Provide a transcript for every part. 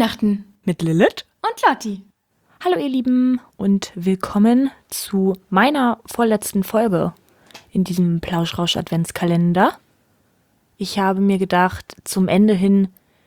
Weihnachten mit Lilith und Lotti. Hallo ihr Lieben und willkommen zu meiner vorletzten Folge in diesem Plauschrausch-Adventskalender. Ich habe mir gedacht, zum Ende hin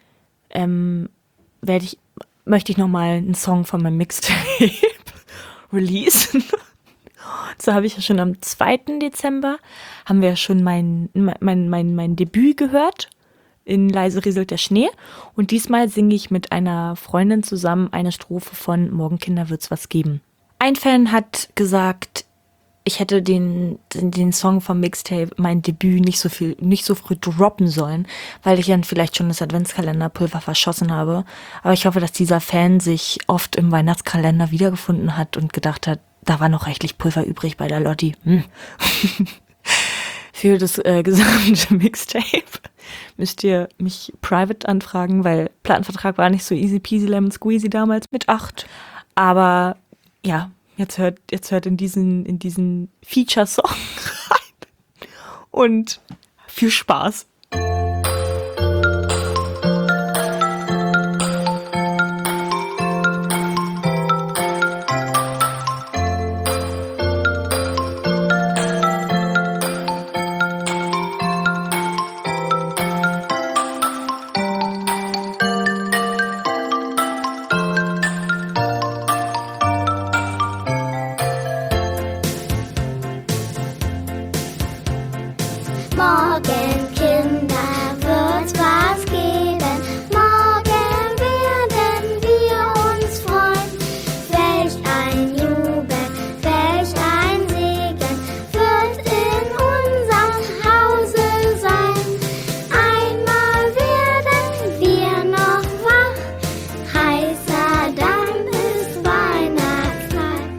möchte ich nochmal einen Song von meinem Mixtape releasen. So habe ich ja schon am 2. Dezember, haben wir ja schon mein Debüt gehört. In Leise rieselt der Schnee. Und diesmal singe ich mit einer Freundin zusammen eine Strophe von Morgen Kinder wird's was geben. Ein Fan hat gesagt, ich hätte den Song vom Mixtape, mein Debüt, nicht so früh droppen sollen, weil ich dann vielleicht schon das Adventskalenderpulver verschossen habe. Aber ich hoffe, dass dieser Fan sich oft im Weihnachtskalender wiedergefunden hat und gedacht hat, da war noch reichlich Pulver übrig bei der Lotti. Für das gesamte Mixtape müsst ihr mich private anfragen, weil Plattenvertrag war nicht so easy peasy lemon squeezy damals mit 8. Aber ja, jetzt hört in diesen Feature-Song rein. Und viel Spaß. Morgen, Kinder, wird's was geben. Morgen werden wir uns freuen. Welch ein Jubel, welch ein Segen wird in unserem Hause sein. Einmal werden wir noch wach, heißer dann ist Weihnachtszeit.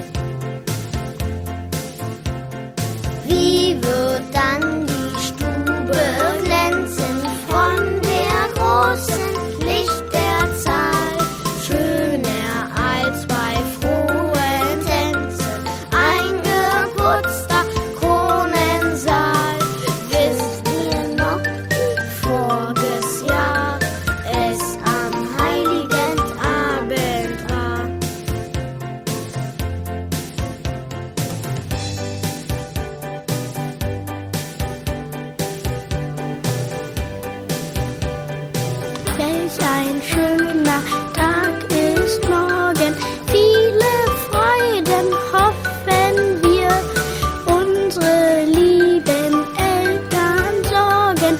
Wie wird dann glänzen von der großen Lichterzahl, schöner als bei frohen Tänzen, ein geputzter Kronensaal. Wisst ihr noch, wie voriges Jahr es am heiligen Abend war? Welch ein schöner Tag ist morgen, viele Freuden hoffen wir. Unsere lieben Eltern sorgen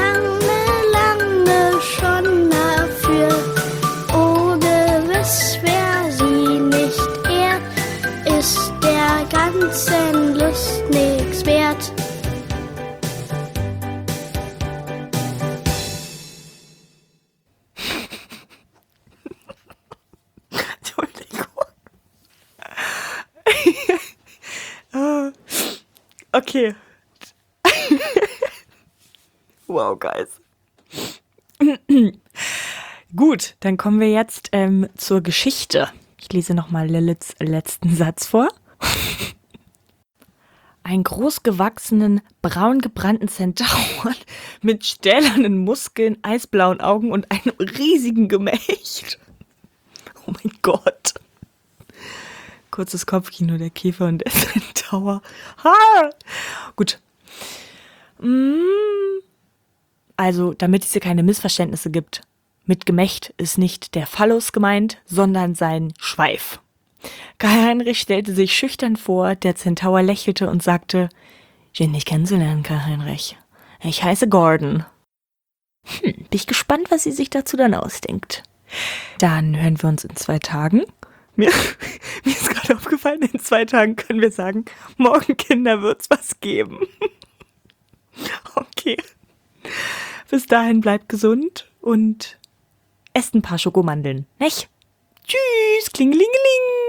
lange schon dafür. Oh, gewiss, wer sie nicht ehrt, ist der ganzen Lust nichts wert. Okay. Wow, guys. Gut, dann kommen wir jetzt zur Geschichte. Ich lese nochmal Liliths letzten Satz vor. Einen großgewachsenen, braun gebrannten Zentaur mit stählernen Muskeln, eisblauen Augen und einem riesigen Gemächt. Oh mein Gott. Kurzes Kopfkino, der Käfer und der Zentaur. Ha! Gut. Also, damit es hier keine Missverständnisse gibt. Mit Gemächt ist nicht der Phallus gemeint, sondern sein Schweif. Karl-Heinrich stellte sich schüchtern vor, der Zentaur lächelte und sagte, schön dich kennenzulernen, Karl-Heinrich. Ich heiße Gordon. Bin ich gespannt, was sie sich dazu dann ausdenkt. Dann hören wir uns in 2 Tagen. Mir ist gerade aufgefallen, in 2 Tagen können wir sagen, morgen Kinder wird's was geben. Okay. Bis dahin bleibt gesund und esst ein paar Schokomandeln, nicht? Tschüss, klingelingeling.